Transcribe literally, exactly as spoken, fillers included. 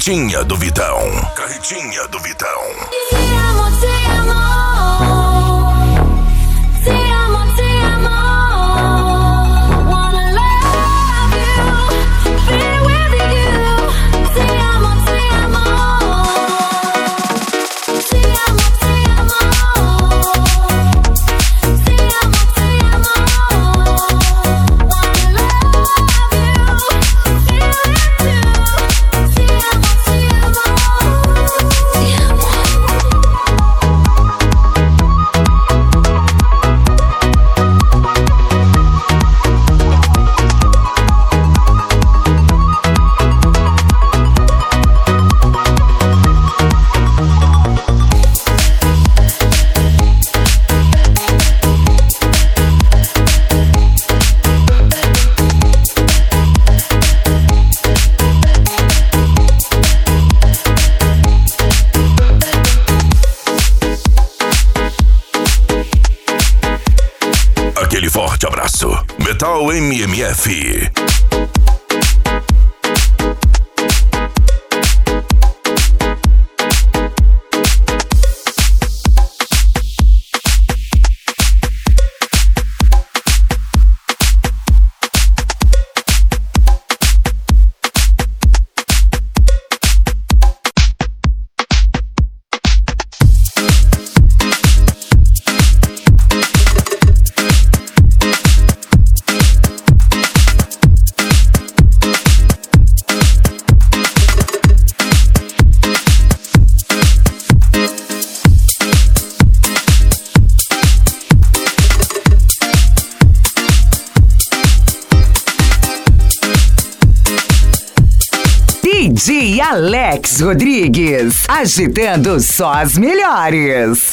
Carretinha do Vitão. Carretinha do Vitão. Te amo, te amo. Te amo, te amo. Wanna love you, be with you. Te amo, te amo. Te amo, te amo. Te amo, te amo. Wanna love you, be with you. Te amo, te amo. Te amo. Aquele forte abraço. Metal M M F. D J Alex Rodrigues, agitando só as melhores.